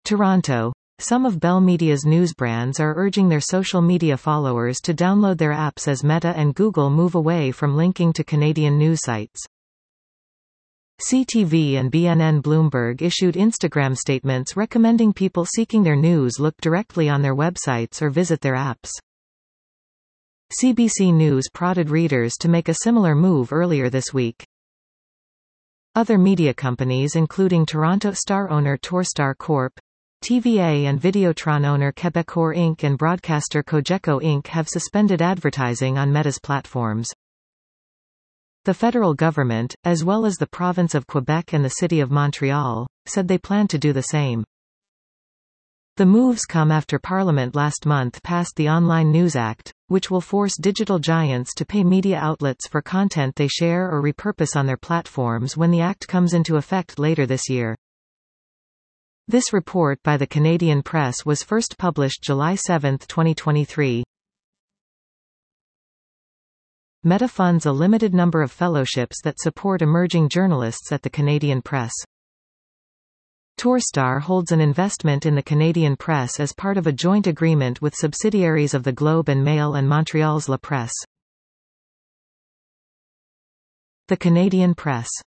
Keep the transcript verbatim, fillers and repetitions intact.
Toronto. Some of Bell Media's news brands are urging their social media followers to download their apps as Meta and Google move away from linking to Canadian news sites. C T V and B N N Bloomberg issued Instagram statements recommending people seeking their news look directly on their websites or visit their apps. C B C News prodded readers to make a similar move earlier this week. Other media companies including Toronto Star owner Torstar Corp, T V A and Videotron owner Quebecor Incorporated and broadcaster Cogeco Incorporated have suspended advertising on Meta's platforms. The federal government, as well as the province of Quebec and the city of Montreal, said they plan to do the same. The moves come after Parliament last month passed the Online News Act, which will force digital giants to pay media outlets for content they share or repurpose on their platforms when the act comes into effect later this year. This report by the Canadian Press was first published July seventh twenty twenty-three. Meta funds a limited number of fellowships that support emerging journalists at the Canadian Press. Torstar holds an investment in the Canadian Press as part of a joint agreement with subsidiaries of the Globe and Mail and Montreal's La Presse. The Canadian Press